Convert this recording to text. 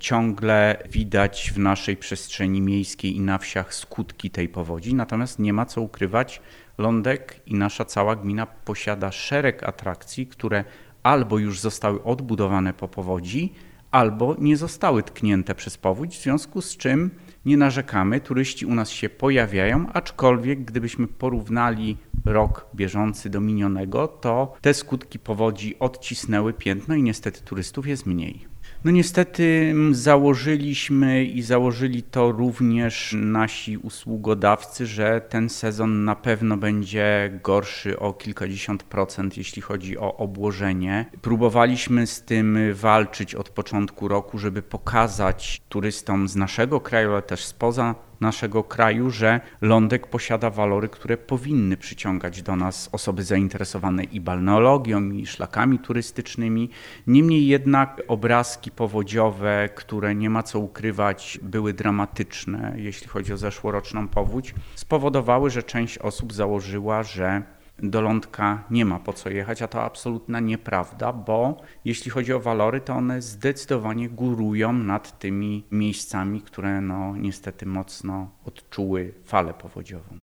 Ciągle widać w naszej przestrzeni miejskiej i na wsiach skutki tej powodzi, natomiast nie ma co ukrywać, Lądek i nasza cała gmina posiada szereg atrakcji, które albo już zostały odbudowane po powodzi, albo nie zostały tknięte przez powódź, w związku z czym nie narzekamy, turyści u nas się pojawiają, aczkolwiek gdybyśmy porównali rok bieżący do minionego, to te skutki powodzi odcisnęły piętno i niestety turystów jest mniej. No niestety założyli to również nasi usługodawcy, że ten sezon na pewno będzie gorszy o kilkadziesiąt procent, jeśli chodzi o obłożenie. Próbowaliśmy z tym walczyć od początku roku, żeby pokazać turystom z naszego kraju, ale też spoza naszego kraju, że Lądek posiada walory, które powinny przyciągać do nas osoby zainteresowane i balneologią, i szlakami turystycznymi. Niemniej jednak obrazki powodziowe, które nie ma co ukrywać, były dramatyczne, jeśli chodzi o zeszłoroczną powódź, spowodowały, że część osób założyła, że do Lądka nie ma po co jechać, a to absolutna nieprawda, bo jeśli chodzi o walory, to one zdecydowanie górują nad tymi miejscami, które niestety mocno odczuły falę powodziową.